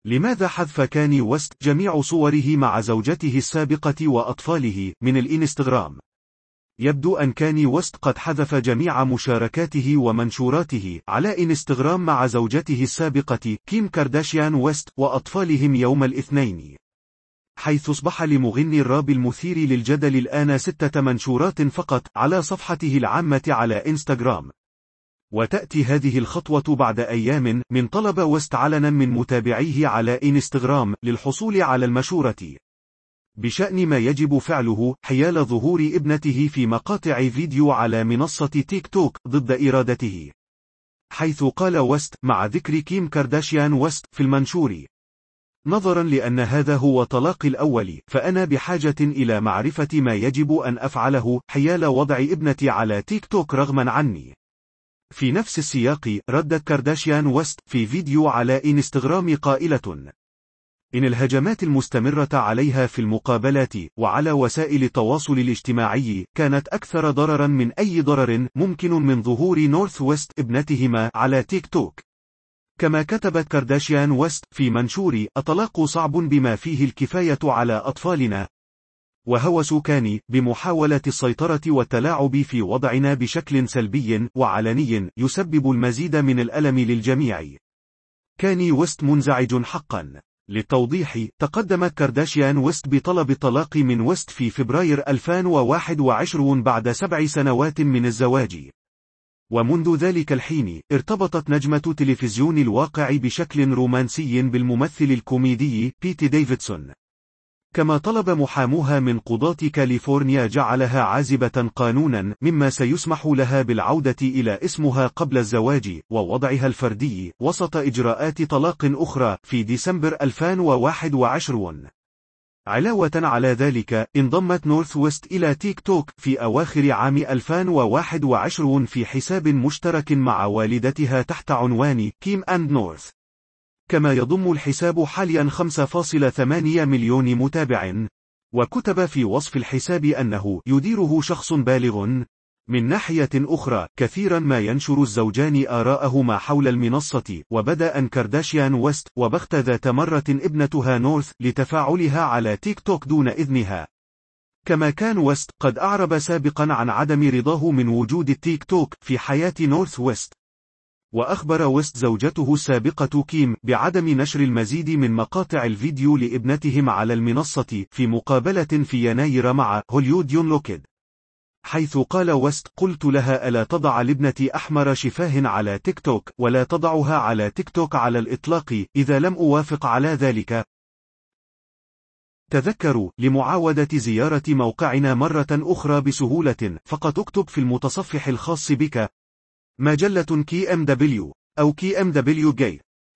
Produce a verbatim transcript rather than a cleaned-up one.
لماذا حذف كاني ويست جميع صوره مع زوجته السابقة وأطفاله من الإنستغرام؟ يبدو أن كاني ويست قد حذف جميع مشاركاته ومنشوراته على إنستغرام مع زوجته السابقة كيم كارداشيان ويست وأطفالهم يوم الاثنين، حيث أصبح لمغني الراب المثير للجدل الآن ستة منشورات فقط على صفحته العامة على إنستغرام. وتأتي هذه الخطوة بعد أيام من طلب ويست علنا من متابعيه على إنستغرام للحصول على المشورة بشأن ما يجب فعله حيال ظهور ابنته في مقاطع فيديو على منصة تيك توك ضد إرادته، حيث قال ويست مع ذكر كيم كارداشيان ويست في المنشور: نظرا لأن هذا هو طلاقي الأول، فأنا بحاجة إلى معرفة ما يجب أن أفعله حيال وضع ابنتي على تيك توك رغما عني. في نفس السياق ردت كارداشيان ويست في فيديو على إنستغرام قائلة: إن الهجمات المستمرة عليها في المقابلات وعلى وسائل التواصل الاجتماعي كانت أكثر ضررا من أي ضرر ممكن من ظهور نورث ويست ابنتهما على تيك توك. كما كتبت كارداشيان ويست في منشور: الطلاق صعب بما فيه الكفاية على أطفالنا، وهوس كاني بمحاولة السيطرة والتلاعب في وضعنا بشكل سلبي وعلني يسبب المزيد من الألم للجميع. كاني ويست منزعج حقا. للتوضيح، تقدمت كارداشيان ويست بطلب الطلاق من ويست في فبراير ألفين وواحد وعشرين بعد سبع سنوات من الزواج. ومنذ ذلك الحين ارتبطت نجمة تلفزيون الواقع بشكل رومانسي بالممثل الكوميدي بيت ديفيدسون. كما طلب محاموها من قضاة كاليفورنيا جعلها عازبة قانونا، مما سيسمح لها بالعودة إلى اسمها قبل الزواج ووضعها الفردي وسط إجراءات طلاق أخرى في ديسمبر ألفين وواحد وعشرين. علاوة على ذلك، انضمت نورث ويست إلى تيك توك في أواخر عام ألفين وواحد وعشرين في حساب مشترك مع والدتها تحت عنوان كيم أند نورث. كما يضم الحساب حاليا خمسة فاصلة ثمانية مليون متابع. وكتب في وصف الحساب أنه يديره شخص بالغ. من ناحية أخرى، كثيرا ما ينشر الزوجان آراءهما حول المنصة، وبدأ أن كارداشيان ويست وبخت ذات مرة ابنتها نورث لتفاعلها على تيك توك دون إذنها. كما كان ويست قد أعرب سابقا عن عدم رضاه من وجود التيك توك في حياة نورث ويست. وأخبر ويست زوجته السابقة كيم بعدم نشر المزيد من مقاطع الفيديو لابنتهم على المنصة في مقابلة في يناير مع هوليود يونلوكيد، حيث قال ويست: قلت لها ألا تضع لابنتي أحمر شفاه على تيك توك، ولا تضعها على تيك توك على الإطلاق إذا لم أوافق على ذلك. تذكروا، لمعاودة زيارة موقعنا مرة أخرى بسهولة، فقط اكتب في المتصفح الخاص بك مجلة كي إم دبليو أو كي إم دبليو جاي.